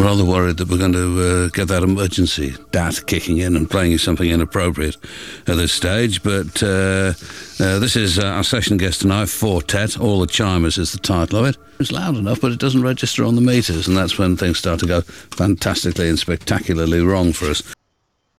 rather worried that we're going to get that emergency DAT kicking in and playing you something inappropriate at this stage. But this is our session guest tonight, Four-Tet. All the Chimers is the title of it. It's loud enough, but it doesn't register on the meters, and that's when things start to go fantastically and spectacularly wrong for us.